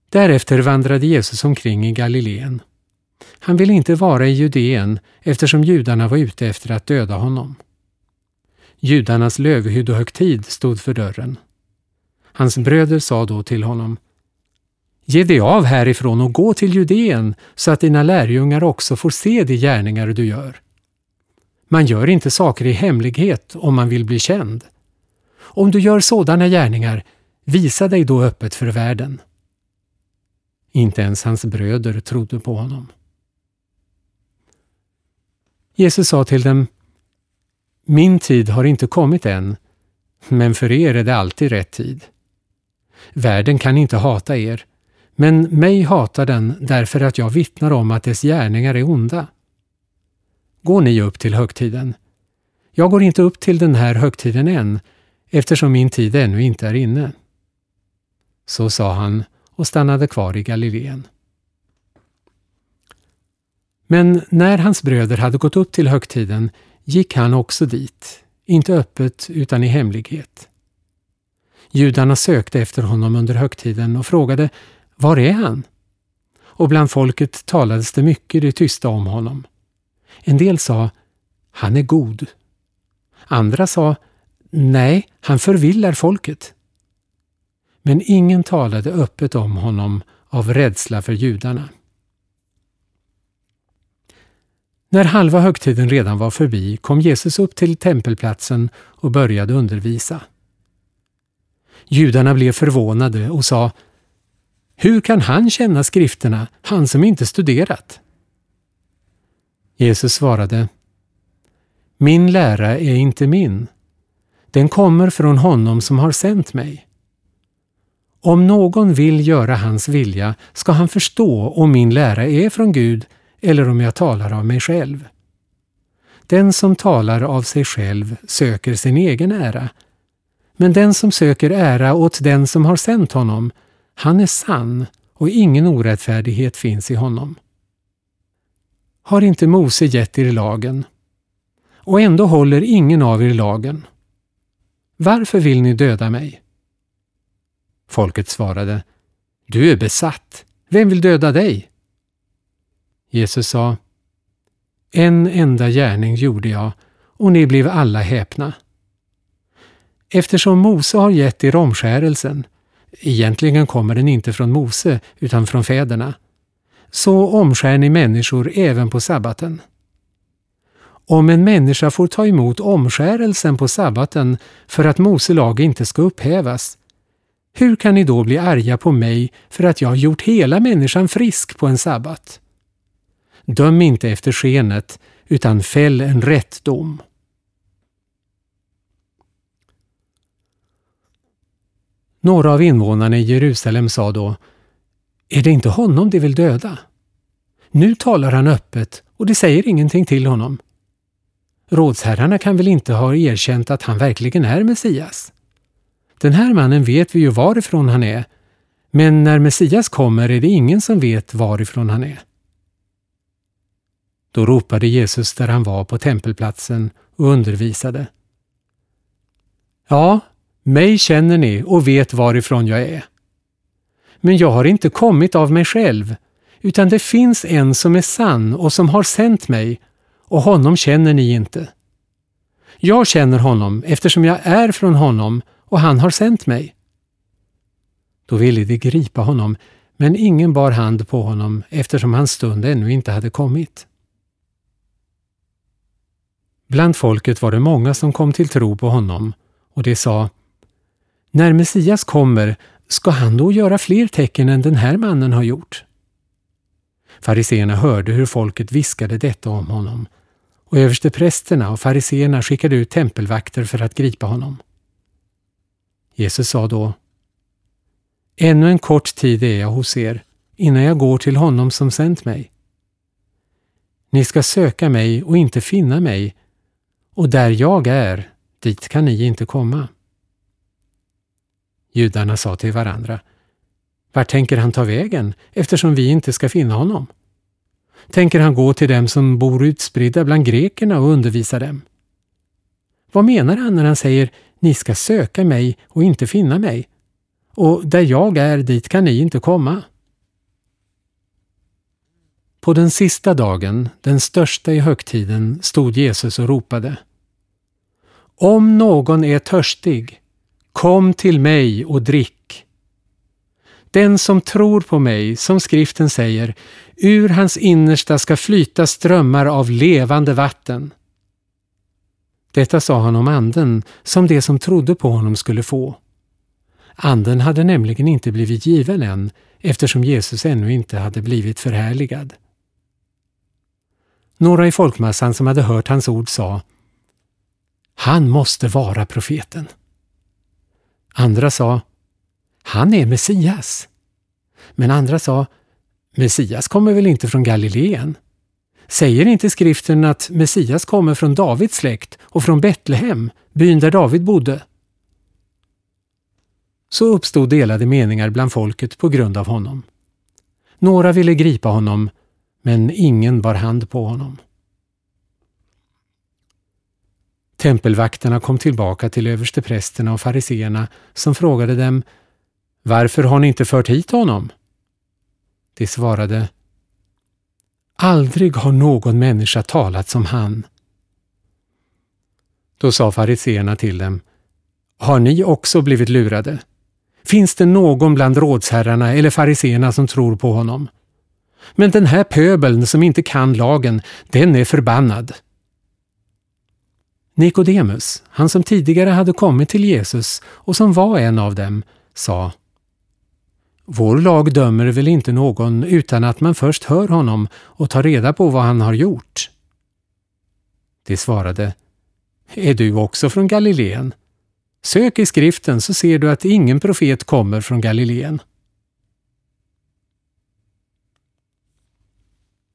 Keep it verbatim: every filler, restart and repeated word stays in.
Därefter vandrade Jesus omkring i Galileen. Han ville inte vara i Judeen eftersom judarna var ute efter att döda honom. Judarnas lövhyddohögtid stod för dörren. Hans bröder sa då till honom: Ge dig av härifrån och gå till Judeen så att dina lärjungar också får se de gärningar du gör. Man gör inte saker i hemlighet om man vill bli känd. Om du gör sådana gärningar, visa dig då öppet för världen. Inte ens hans bröder trodde på honom. Jesus sa till dem: Min tid har inte kommit än, men för er är det alltid rätt tid. Världen kan inte hata er, men mig hatar den därför att jag vittnar om att dess gärningar är onda. Gå ni upp till högtiden. Jag går inte upp till den här högtiden än, eftersom min tid ännu inte är inne. Så sa han och stannade kvar i Galileen. Men när hans bröder hade gått upp till högtiden gick han också dit, inte öppet utan i hemlighet. Judarna sökte efter honom under högtiden och frågade: Var är han? Och bland folket talades det mycket det tysta om honom. En del sa: Han är god. Andra sa: Nej, han förvillar folket. Men ingen talade öppet om honom av rädsla för judarna. När halva högtiden redan var förbi kom Jesus upp till tempelplatsen och började undervisa. Judarna blev förvånade och sa: Hur kan han känna skrifterna, han som inte studerat? Jesus svarade: Min lära är inte min. Den kommer från honom som har sänt mig. Om någon vill göra hans vilja ska han förstå om min lära är från Gud eller om jag talar av mig själv. Den som talar av sig själv söker sin egen ära, men den som söker ära åt den som har sänt honom, han är sann och ingen orättfärdighet finns i honom. Har inte Mose gett er lagen? Och ändå håller ingen av er lagen. Varför vill ni döda mig? Folket svarade: Du är besatt. Vem vill döda dig? Jesus sa: En enda gärning gjorde jag, och ni blev alla häpna. Eftersom Mose har gett er omskärelsen, egentligen kommer den inte från Mose utan från fäderna, så omskär ni människor även på sabbaten. Om en människa får ta emot omskärelsen på sabbaten för att Mose lag inte ska upphävas, hur kan ni då bli arga på mig för att jag har gjort hela människan frisk på en sabbat? Döm inte efter skenet, utan fäll en rätt dom. Några av invånarna i Jerusalem sa då: Är det inte honom de vill döda? Nu talar han öppet och de säger ingenting till honom. Rådsherrarna kan väl inte ha erkänt att han verkligen är Messias? Den här mannen vet vi ju varifrån han är, men när Messias kommer är det ingen som vet varifrån han är. Då ropade Jesus där han var på tempelplatsen och undervisade: Ja, mig känner ni och vet varifrån jag är. Men jag har inte kommit av mig själv, utan det finns en som är sann och som har sänt mig, och honom känner ni inte. Jag känner honom eftersom jag är från honom och han har sänt mig. Då ville de gripa honom, men ingen bar hand på honom eftersom hans stund ännu inte hade kommit. Bland folket var det många som kom till tro på honom, och de sa: När Messias kommer ska han då göra fler tecken än den här mannen har gjort? Fariseerna hörde hur folket viskade detta om honom, och översteprästerna och fariseerna skickade ut tempelvakter för att gripa honom. Jesus sa då: Ännu en kort tid är jag hos er, innan jag går till honom som sänt mig. Ni ska söka mig och inte finna mig, och där jag är, dit kan ni inte komma. Judarna sa till varandra: Vart tänker han ta vägen, eftersom vi inte ska finna honom? Tänker han gå till dem som bor utspridda bland grekerna och undervisa dem? Vad menar han när han säger: Ni ska söka mig och inte finna mig, och där jag är, dit kan ni inte komma? På den sista dagen, den största i högtiden, stod Jesus och ropade: Om någon är törstig, kom till mig och drick. Den som tror på mig, som skriften säger, ur hans innersta ska flyta strömmar av levande vatten. Detta sa han om anden, som det som trodde på honom skulle få. Anden hade nämligen inte blivit given än, eftersom Jesus ännu inte hade blivit förhärligad. Några i folkmassan som hade hört hans ord sa: Han måste vara profeten. Andra sa: Han är Messias. Men andra sa: Messias kommer väl inte från Galileen? Säger inte skriften att Messias kommer från Davids släkt och från Betlehem, byn där David bodde? Så uppstod delade meningar bland folket på grund av honom. Några ville gripa honom, men ingen bar hand på honom. Tempelvakterna kom tillbaka till översteprästerna och fariseerna som frågade dem: Varför har ni inte fört hit honom? De svarade: Aldrig har någon människa talat som han. Då sa fariseerna till dem: Har ni också blivit lurade? Finns det någon bland rådsherrarna eller fariseerna som tror på honom? Men den här pöbeln som inte kan lagen, den är förbannad. Nikodemus, han som tidigare hade kommit till Jesus och som var en av dem, sa: Vår lag dömer väl inte någon utan att man först hör honom och tar reda på vad han har gjort. De svarade: Är du också från Galileen? Sök i skriften så ser du att ingen profet kommer från Galileen.